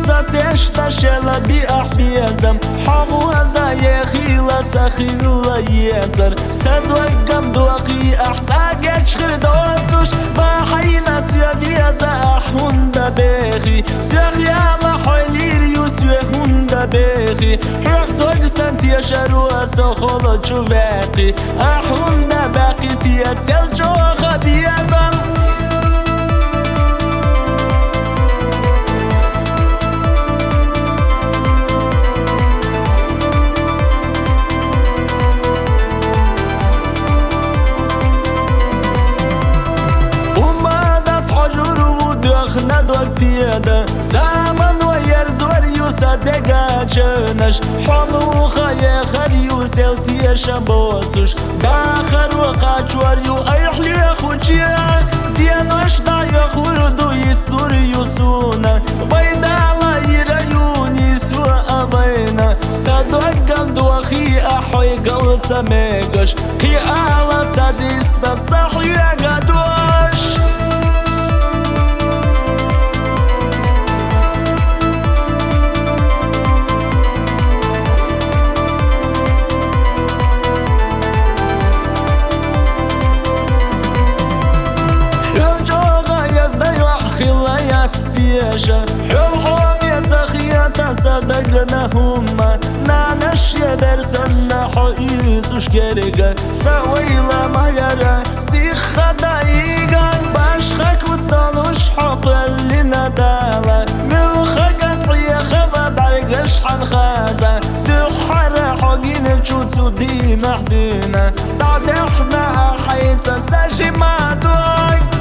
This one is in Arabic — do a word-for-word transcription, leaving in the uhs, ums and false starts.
تشتا شلا بأحبيزم حمو هزا خيلا سخيلا يزر سدوكم دوقي أحتاج شخر دوتوش بحينا سيدي زاحون دبيخي سيخي على حلير يسويهون دبيخي حق دوق سنتي شروا سخول جواقي أحون دباقي تيسل جو خبيزم ندوك بيدا زمن ويرزور يصدق جنش حمو خيا خليو سلتي شبوتش داخل وقاچور يو ايحلي خوچيا دينوش دا يخوردو يسور يسونا بيدا لا يريوني سو ابينا صدق دوخي احوي قلت ميغش قي على صديستا صحي قدوش خلايات ستيشا حوحوم يتخياتا صدقنا هما نعنش يدرسنا حقيسوش كاريغا سويلا ما يرى سيخا دايغا باشخك وستالوش حق اللي ندالا ملخقا حيخا بعيقش حنخازا تحرى حقين تشوتو دينا حدينا بعد احنا حيسا ساجي ما دوك